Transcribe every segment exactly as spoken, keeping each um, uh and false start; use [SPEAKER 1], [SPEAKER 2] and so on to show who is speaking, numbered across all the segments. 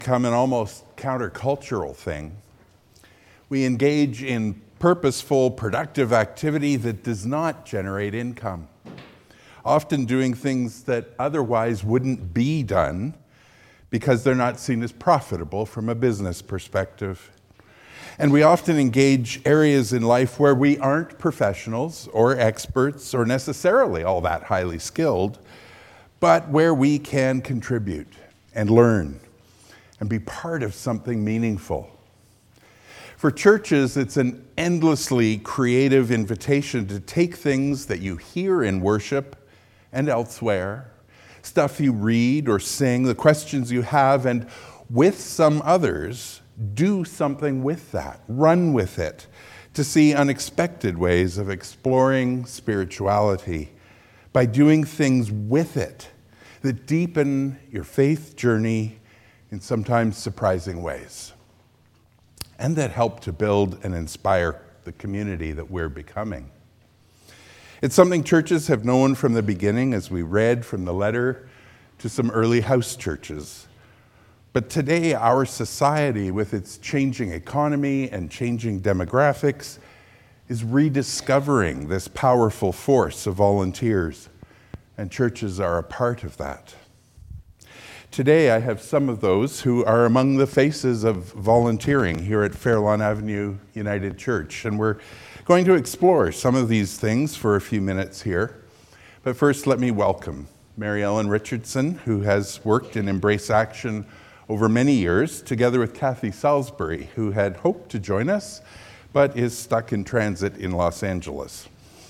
[SPEAKER 1] become an almost countercultural thing. We engage in purposeful, productive activity that does not generate income, often doing things that otherwise wouldn't be done because they're not seen as profitable from a business perspective. And we often engage areas in life where we aren't professionals or experts or necessarily all that highly skilled, but where we can contribute and learn and be part of something meaningful. For churches, it's an endlessly creative invitation to take things that you hear in worship and elsewhere, stuff you read or sing, the questions you have, and with some others, do something with that, run with it, to see unexpected ways of exploring spirituality by doing things with it that deepen your faith journey in sometimes surprising ways, and that help to build and inspire the community that we're becoming. It's something churches have known from the beginning, as we read from the letter to some early house churches. But today, our society, with its changing economy and changing demographics, is rediscovering this powerful force of volunteers, and churches are a part of that. Today, I have some of those who are among the faces of volunteering here at Fairlawn Avenue United Church, and we're going to explore some of these things for a few minutes here. But first, let me welcome Mary Ellen Richardson, who has worked in Embrace Action over many years, together with Kathy Salisbury, who had hoped to join us, but is stuck in transit in Los Angeles.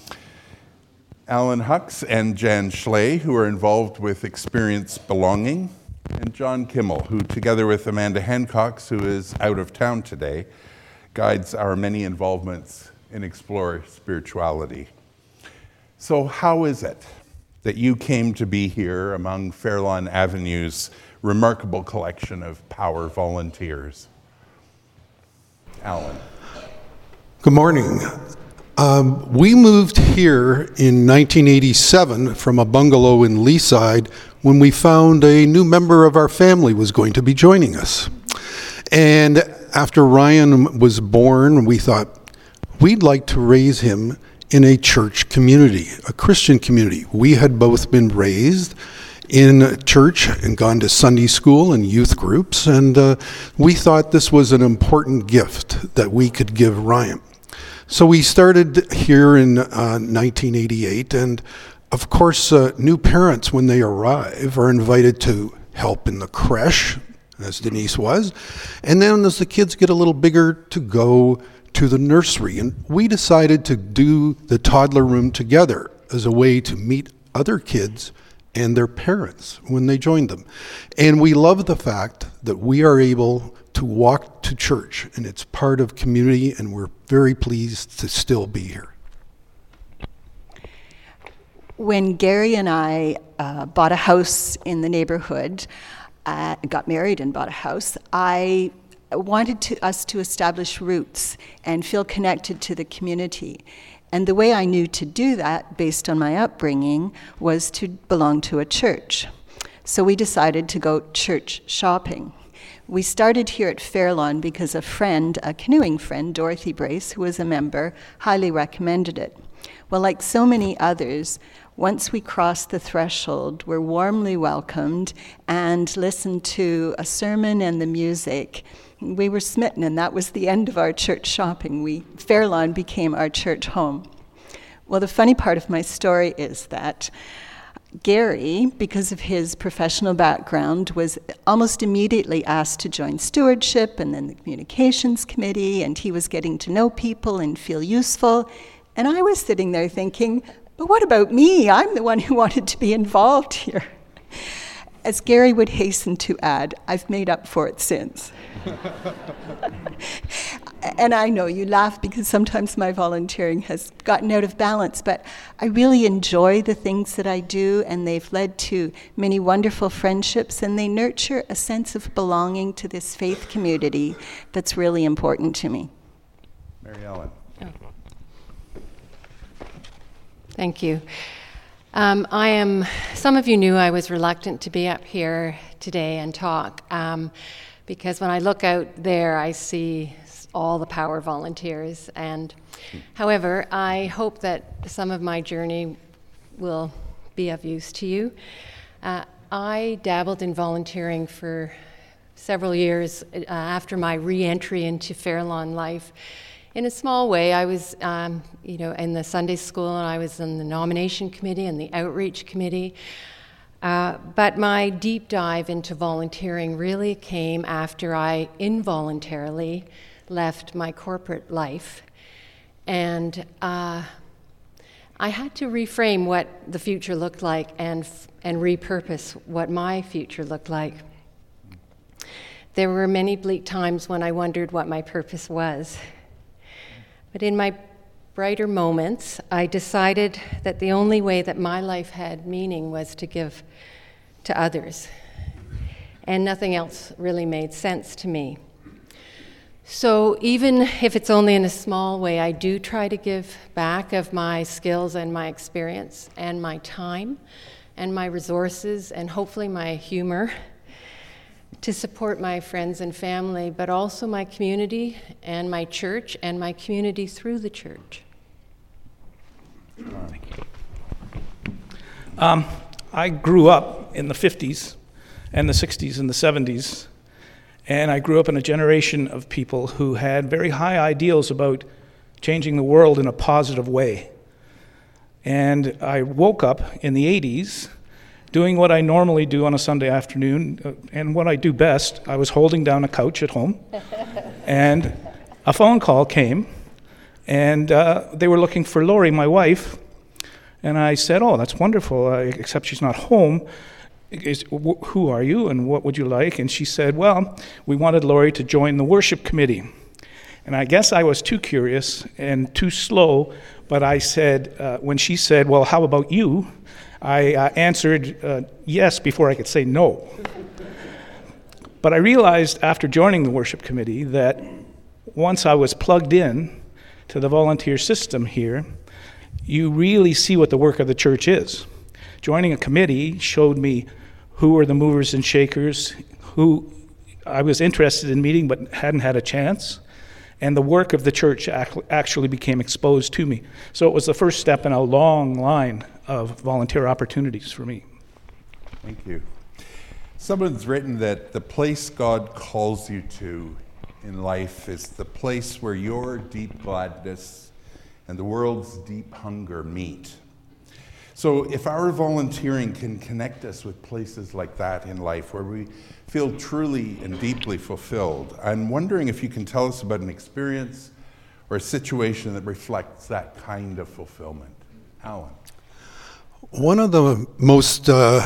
[SPEAKER 1] Alan Hux and Jan Schley, who are involved with Experience Belonging, and John Kimmel, who together with Amanda Hancox, who is out of town today, guides our many involvements in Explore Spirituality. So how is it that you came to be here among Fairlawn Avenue's remarkable collection of power volunteers? Alan.
[SPEAKER 2] Good morning. Um, we moved here in nineteen eighty-seven from a bungalow in Leaside when we found a new member of our family was going to be joining us. And after Ryan was born, we thought we'd like to raise him in a church community, a Christian community. We had both been raised in church and gone to Sunday school and youth groups, and uh, we thought this was an important gift that we could give Ryan. So we started here in uh, nineteen eighty-eight, and of course, uh, new parents, when they arrive, are invited to help in the creche, as Denise was, and then as the kids get a little bigger, to go to the nursery. And we decided to do the toddler room together as a way to meet other kids and their parents when they joined them. And we love the fact that we are able to walk to church, and it's part of community, and we're very pleased to still be here.
[SPEAKER 3] When Gary and I uh, bought a house in the neighborhood, uh, got married and bought a house, I wanted to, us to establish roots and feel connected to the community. And the way I knew to do that, based on my upbringing, was to belong to a church. So we decided to go church shopping. We started here at Fairlawn because a friend, a canoeing friend, Dorothy Brace, who was a member, highly recommended it. Well, like so many others, once we crossed the threshold, we're warmly welcomed and listened to a sermon and the music. We were smitten, and that was the end of our church shopping. We, Fairlawn became our church home. Well, the funny part of my story is that Gary, because of his professional background, was almost immediately asked to join stewardship and then the communications committee, and he was getting to know people and feel useful. And I was sitting there thinking, but what about me? I'm the one who wanted to be involved here. As Gary would hasten to add, I've made up for it since. And I know you laugh because sometimes my volunteering has gotten out of balance, but I really enjoy the things that I do, and they've led to many wonderful friendships, and they nurture a sense of belonging to this faith community that's really important to me.
[SPEAKER 1] Mary Ellen.
[SPEAKER 4] Oh. Thank you. Um, I am, some of you knew I was reluctant to be up here today and talk. Um, because when I look out there, I see all the Power volunteers. And however, I hope that some of my journey will be of use to you. Uh, I dabbled in volunteering for several years uh, after my re-entry into Fair Lawn life. In a small way, I was, um, you know, in the Sunday school, and I was in the nomination committee and the outreach committee. Uh, but my deep dive into volunteering really came after I involuntarily left my corporate life. And uh, I had to reframe what the future looked like and, and repurpose what my future looked like. There were many bleak times when I wondered what my purpose was. But in my brighter moments, I decided that the only way that my life had meaning was to give to others. And nothing else really made sense to me. So even if it's only in a small way, I do try to give back of my skills and my experience and my time and my resources and hopefully my humor to support my friends and family, but also my community and my church and my community through the church.
[SPEAKER 5] Thank you. Um, I grew up in the fifties and the sixties and the seventies, and I grew up in a generation of people who had very high ideals about changing the world in a positive way. And I woke up in the eighties doing what I normally do on a Sunday afternoon, uh, and what I do best. I was holding down a couch at home, and a phone call came, and uh, they were looking for Lori, my wife, and I said, oh, that's wonderful, uh, except she's not home. Is, wh- who are you, and what would you like? And she said, well, we wanted Lori to join the worship committee. And I guess I was too curious and too slow, but I said, uh, when she said, well, how about you? I uh, answered uh, yes before I could say no. But I realized after joining the worship committee that once I was plugged in to the volunteer system here, you really see what the work of the church is. Joining a committee showed me who were the movers and shakers, who I was interested in meeting but hadn't had a chance, and the work of the church actually became exposed to me. So it was the first step in a long line of volunteer opportunities for me.
[SPEAKER 1] Thank you. Someone's written that the place God calls you to in life is the place where your deep gladness and the world's deep hunger meet. So if our volunteering can connect us with places like that in life where we feel truly and deeply fulfilled, I'm wondering if you can tell us about an experience or a situation that reflects that kind of fulfillment. Alan.
[SPEAKER 2] One of the most uh,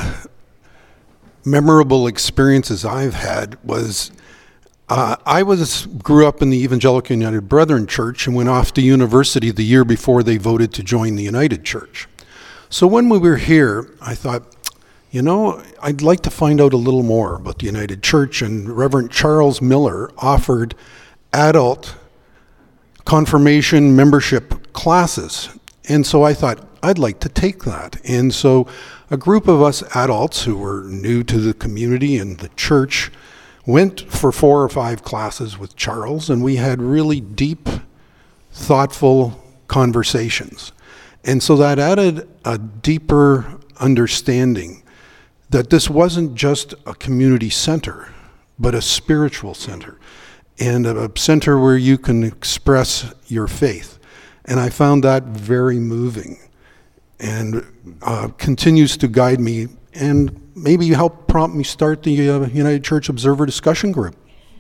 [SPEAKER 2] memorable experiences I've had was uh, I was grew up in the Evangelical United Brethren Church and went off to university the year before they voted to join the United Church. So when we were here, I thought, you know, I'd like to find out a little more about the United Church, and Reverend Charles Miller offered adult confirmation membership classes. And so I thought, I'd like to take that. And so a group of us adults who were new to the community and the church went for four or five classes with Charles, and we had really deep, thoughtful conversations. And so that added a deeper understanding that this wasn't just a community center, but a spiritual center, and a center where you can express your faith. And I found that very moving, and uh, continues to guide me, and maybe help prompt me start the uh, United Church Observer discussion group.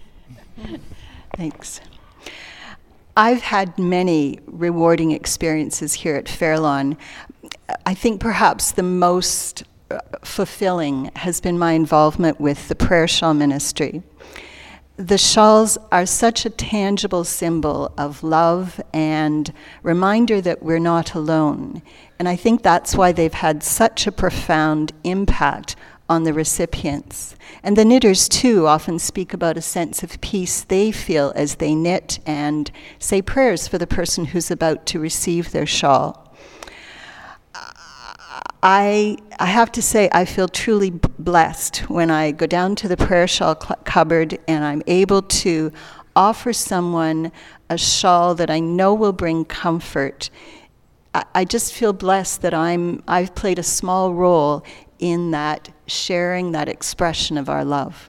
[SPEAKER 3] Thanks. I've had many rewarding experiences here at Fair Lawn. I think perhaps the most fulfilling has been my involvement with the prayer shawl ministry. The shawls are such a tangible symbol of love and reminder that we're not alone. And I think that's why they've had such a profound impact on the recipients. And the knitters, too, often speak about a sense of peace they feel as they knit and say prayers for the person who's about to receive their shawl. I, I have to say, I feel truly b- blessed when I go down to the prayer shawl cl- cupboard and I'm able to offer someone a shawl that I know will bring comfort. I, I just feel blessed that I'm, I've played a small role in that sharing, that expression of our love.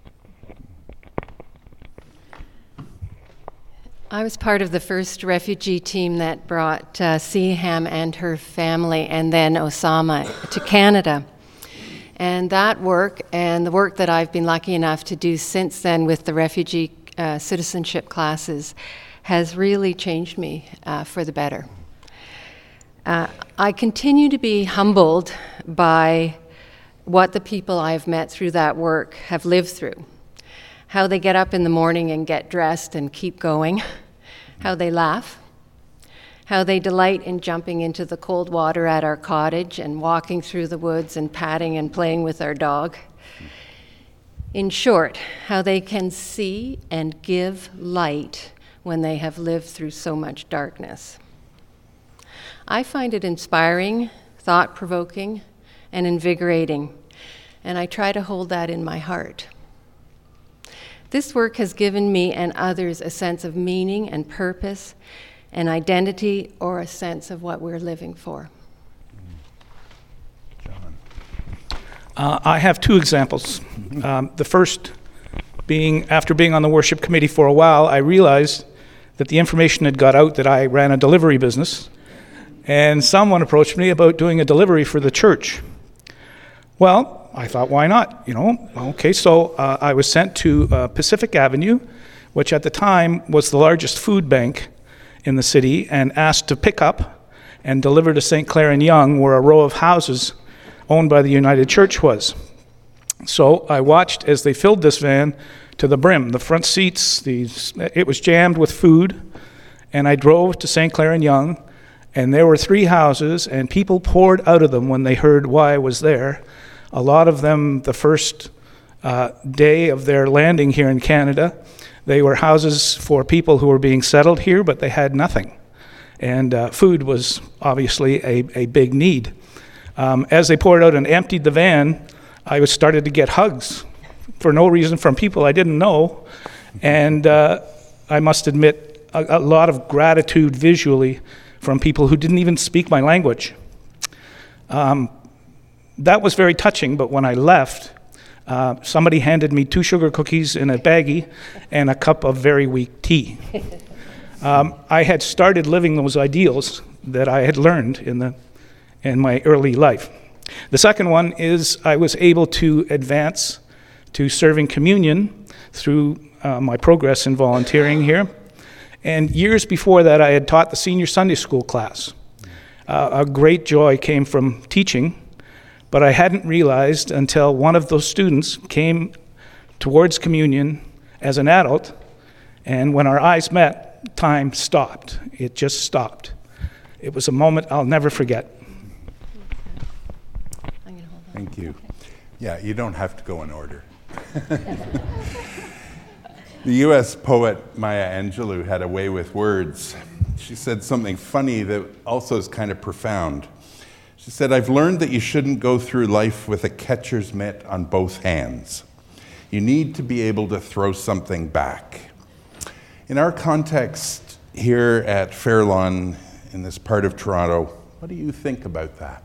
[SPEAKER 4] I was part of the first refugee team that brought uh, Siham and her family and then Osama to Canada. And that work and the work that I've been lucky enough to do since then with the refugee uh, citizenship classes has really changed me uh, for the better. Uh, I continue to be humbled by what the people I've met through that work have lived through. How they get up in the morning and get dressed and keep going, how they laugh, how they delight in jumping into the cold water at our cottage and walking through the woods and patting and playing with our dog. In short, how they can see and give light when they have lived through so much darkness. I find it inspiring, thought-provoking, and invigorating, and I try to hold that in my heart. This work has given me and others a sense of meaning and purpose, an identity, or a sense of what we're living for.
[SPEAKER 1] John.
[SPEAKER 5] Uh, I have two examples. Um, the first being, after being on the worship committee for a while, I realized that the information had got out that I ran a delivery business, and someone approached me about doing a delivery for the church. Well, I thought, why not? You know, okay, so uh, I was sent to uh, Pacific Avenue, which at the time was the largest food bank in the city, and asked to pick up and deliver to Saint Clair and Yonge, where a row of houses owned by the United Church was. So I watched as they filled this van to the brim. The front seats, these, it was jammed with food, and I drove to Saint Clair and Yonge, and there were three houses, and people poured out of them when they heard why I was there. A lot of them, the first uh, day of their landing here in Canada, they were houses for people who were being settled here, but they had nothing. And uh, food was obviously a, a big need. Um, as they poured out and emptied the van, I was started to get hugs for no reason from people I didn't know. And uh, I must admit, a, a lot of gratitude visually from people who didn't even speak my language. Um, That was very touching, but when I left, uh, somebody handed me two sugar cookies in a baggie and a cup of very weak tea. Um, I had started living those ideals that I had learned in the in my early life. The second one is I was able to advance to serving communion through uh, my progress in volunteering here. And years before that, I had taught the senior Sunday school class. Uh, a great joy came from teaching. But I hadn't realized until one of those students came towards communion as an adult, and when our eyes met, time stopped. It just stopped. It was a moment I'll never forget.
[SPEAKER 1] Thank you. Yeah, you don't have to go in order. The U S poet Maya Angelou had a way with words. She said something funny that also is kind of profound. She said, I've learned that you shouldn't go through life with a catcher's mitt on both hands. You need to be able to throw something back. In our context here at Fairlawn, in this part of Toronto, what do you think about that?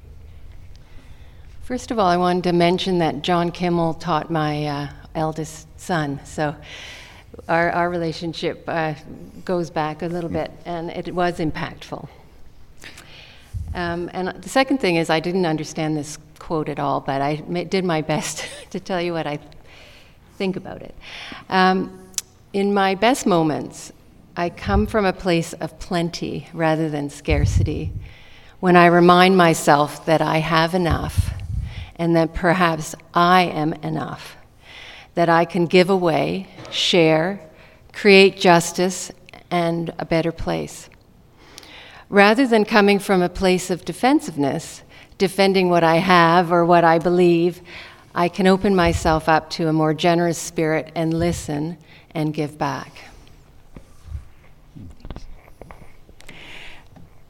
[SPEAKER 4] First of all, I wanted to mention that John Kimmel taught my uh, eldest son, so our, our relationship uh, goes back a little bit, and it was impactful. Um, and the second thing is I didn't understand this quote at all, but I ma- did my best to tell you what I think about it. Um, in my best moments, I come from a place of plenty rather than scarcity, when I remind myself that I have enough and that perhaps I am enough, that I can give away, share, create justice and a better place. Rather than coming from a place of defensiveness, defending what I have or what I believe, I can open myself up to a more generous spirit and listen and give back.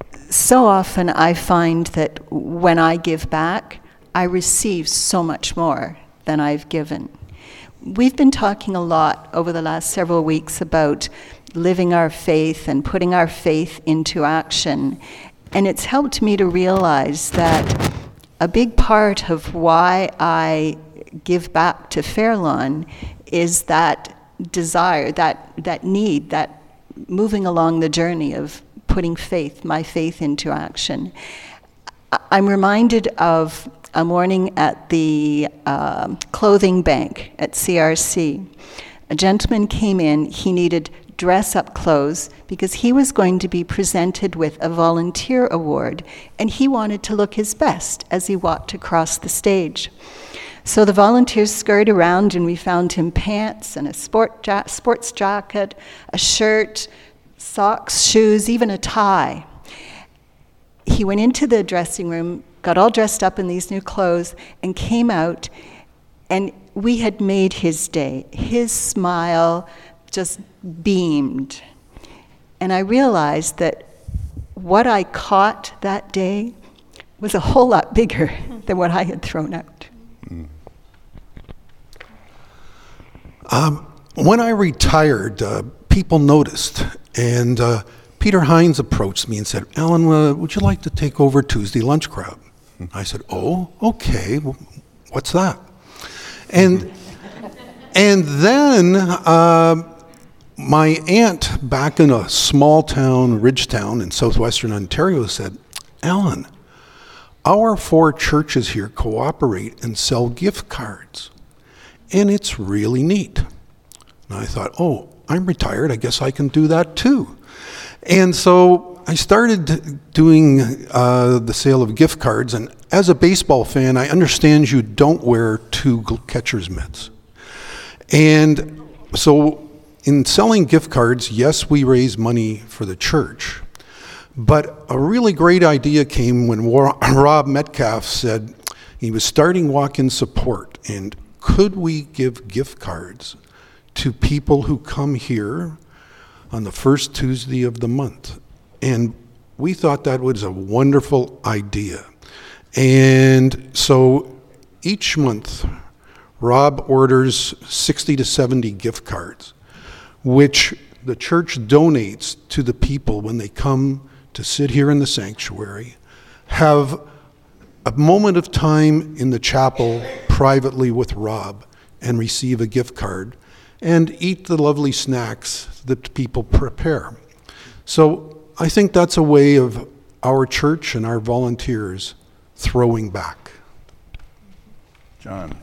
[SPEAKER 3] so often I find that when I give back, I receive so much more than I've given. We've been talking a lot over the last several weeks about living our faith and putting our faith into action. And it's helped me to realize that a big part of why I give back to Fairlawn is that desire, that, that need, that moving along the journey of putting faith, my faith into action. I'm reminded of a morning at the uh, clothing bank at C R C. A gentleman came in, he needed dress-up clothes because he was going to be presented with a volunteer award, and he wanted to look his best as he walked across the stage. So the volunteers scurried around, and we found him pants and a sport ja- sports jacket, a shirt, socks, shoes, even a tie. He went into the dressing room, got all dressed up in these new clothes, and came out, and we had made his day. His smile just beamed. And I realized that what I caught that day was a whole lot bigger than what I had thrown out.
[SPEAKER 2] Um, when I retired, uh, people noticed, and uh, Peter Hines approached me and said, "Alan, uh, would you like to take over Tuesday Lunch Crowd?" I said, "Oh, okay, well, what's that?" And and then uh, my aunt back in a small town, Ridgetown in southwestern Ontario said, "Alan, our four churches here cooperate and sell gift cards, and it's really neat." And I thought, oh, I'm retired, I guess I can do that too. And so I started doing uh, the sale of gift cards, and as a baseball fan, I understand you don't wear two catcher's mitts. And so in selling gift cards, yes, we raise money for the church, but a really great idea came when Rob Metcalf said he was starting walk-in support, and could we give gift cards to people who come here on the first Tuesday of the month? And we thought that was a wonderful idea. And so each month, Rob orders sixty to seventy gift cards, which the church donates to the people when they come to sit here in the sanctuary, have a moment of time in the chapel privately with Rob, and receive a gift card, and eat the lovely snacks that people prepare. So I think that's a way of our church and our volunteers throwing back.
[SPEAKER 1] John.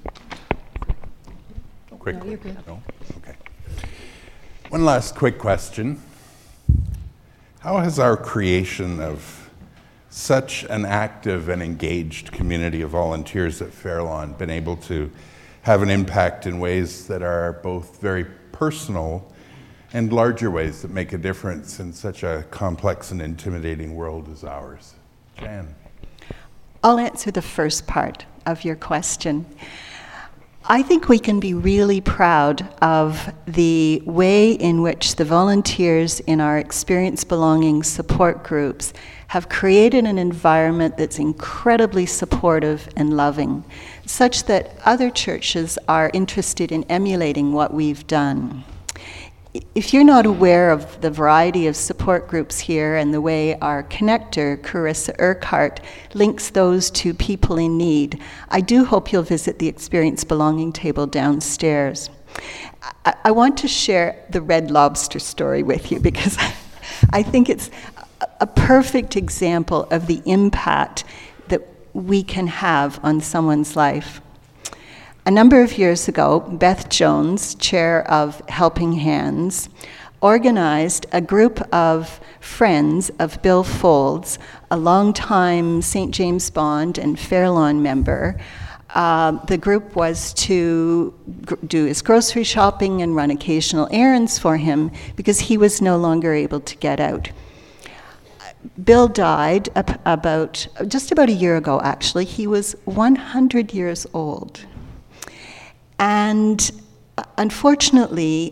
[SPEAKER 1] Quick.
[SPEAKER 4] No, you're good.
[SPEAKER 1] No? Okay. One last quick question. How has our creation of such an active and engaged community of volunteers at Fairlawn been able to have an impact in ways that are both very personal and larger ways that make a difference in such a complex and intimidating world as ours? Jan.
[SPEAKER 3] I'll answer the first part of your question. I think we can be really proud of the way in which the volunteers in our Experience Belonging support groups have created an environment that's incredibly supportive and loving, such that other churches are interested in emulating what we've done. If you're not aware of the variety of support groups here and the way our connector, Carissa Urquhart, links those to people in need, I do hope you'll visit the Experience Belonging table downstairs. I, I want to share the Red Lobster story with you because I think it's a perfect example of the impact that we can have on someone's life. A number of years ago, Beth Jones, chair of Helping Hands, organized a group of friends of Bill Folds, a longtime Saint James Bond and Fairlawn member. Uh, the group was to gr- do his grocery shopping and run occasional errands for him because he was no longer able to get out. Bill died ab- about just about a year ago, actually. He was one hundred years old. And unfortunately,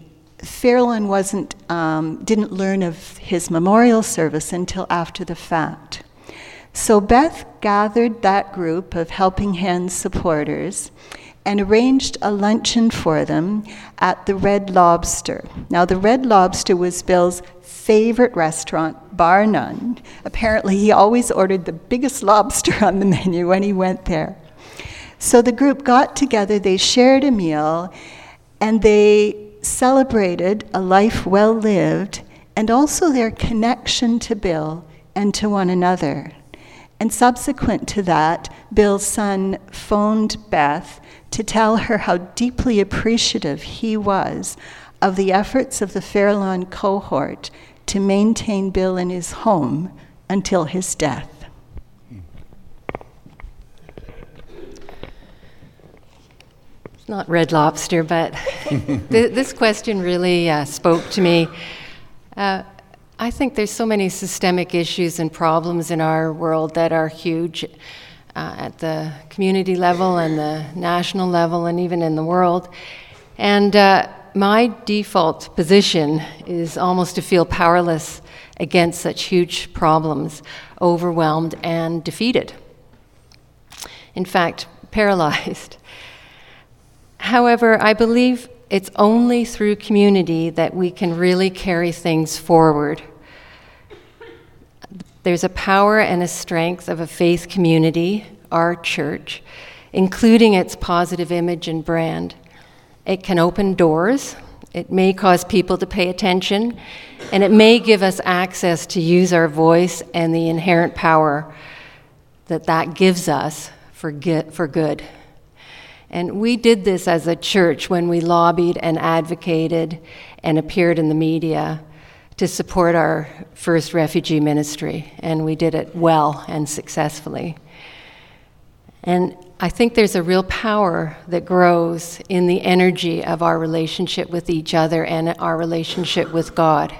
[SPEAKER 3] Fairlawn wasn't, um, didn't learn of his memorial service until after the fact. So Beth gathered that group of Helping Hands supporters and arranged a luncheon for them at the Red Lobster. Now, the Red Lobster was Bill's favorite restaurant, bar none. Apparently, he always ordered the biggest lobster on the menu when he went there. So the group got together, they shared a meal, and they celebrated a life well lived and also their connection to Bill and to one another. And subsequent to that, Bill's son phoned Beth to tell her how deeply appreciative he was of the efforts of the Fairlawn cohort to maintain Bill in his home until his death.
[SPEAKER 4] It's not Red Lobster, but th- this question really uh, spoke to me. Uh, I think there's so many systemic issues and problems in our world that are huge uh, at the community level and the national level and even in the world. And uh, my default position is almost to feel powerless against such huge problems, overwhelmed and defeated. In fact, paralyzed. However, I believe it's only through community that we can really carry things forward. There's a power and a strength of a faith community, our church, including its positive image and brand. It can open doors, it may cause people to pay attention, and it may give us access to use our voice and the inherent power that that gives us for good. And we did this as a church when we lobbied and advocated and appeared in the media to support our first refugee ministry, and we did it well and successfully. And I think there's a real power that grows in the energy of our relationship with each other and our relationship with God.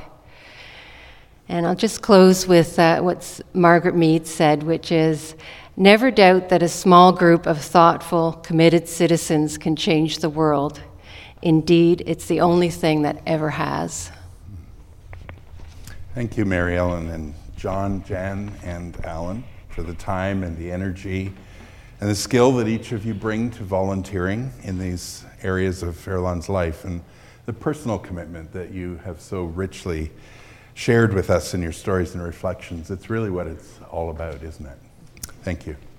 [SPEAKER 4] And I'll just close with uh, what Margaret Mead said, which is, never doubt that a small group of thoughtful, committed citizens can change the world. Indeed, it's the only thing that ever has.
[SPEAKER 1] Thank you, Mary Ellen and John, Jan, and Alan, for the time and the energy and the skill that each of you bring to volunteering in these areas of Fairlawn's life, and the personal commitment that you have so richly shared with us in your stories and reflections. It's really what it's all about, isn't it? Thank you.